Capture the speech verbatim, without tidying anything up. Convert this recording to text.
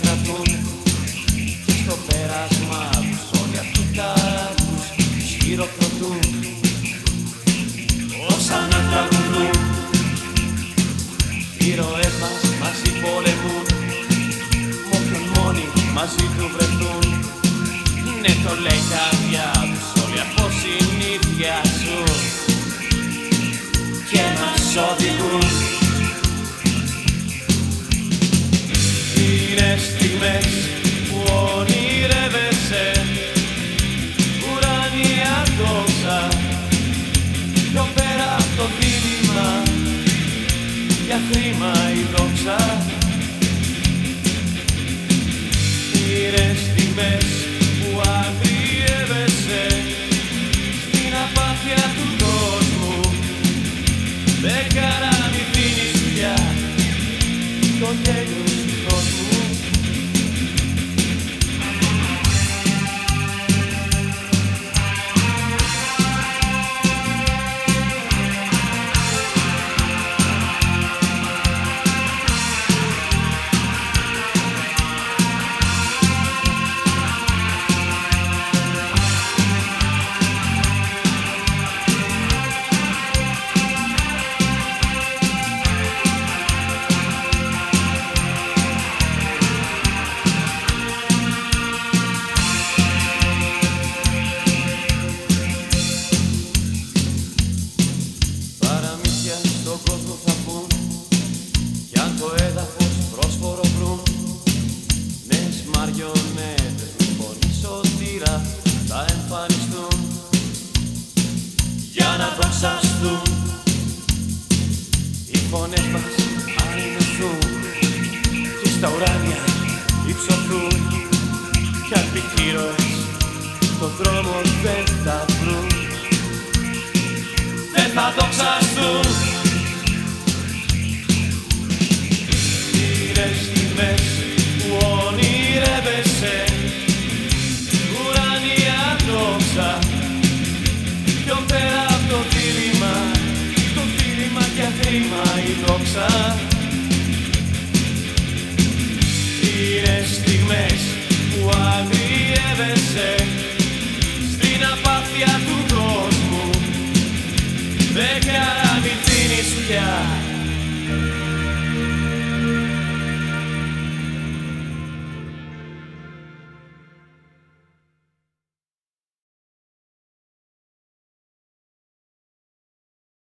στραφούν και στο πέρασμα τους όλοι αυτούτα τους χειροκροτούν. Όσα να τραγουδούν, οι ήρωές μας μαζί πολεμούν, μ' όποιον μόνοι μαζί του βρεθούν. Ναι, το λέει η καρδιά τους, όλοι αποσυνήθιαζουν και μας οδηγούν. Είναι στιγμές που ονειρεύεσαι ουράνια δόξα, πιο πέρα από το δίλημμα για χρήμα η δόξα. Είναι στιγμές που αγριεύεσαι στην απάθεια του κόσμου, δεν καραμιθύνεις πια το τέλος του κόσμου. Στον κόσμο θα πουν κι αν το έδαφος πρόσφορο βρουν, νέες μαριονέτες με φωνή σωτήρα θα εμφανιστούν για να δοξαστούν. Οι φωνές μας ανηλωθούν και στα ουράνια υψωθούν κι αν ποιοι ήρωες τον δρόμο δεν θα βρουν, δεν θα δοξαστούν. Είναι στιγμές που ονειρεύεσαι ουράνια δόξα, πιο πέρα από το δίλημμα, το δίλημμα και χρήμα η δόξα.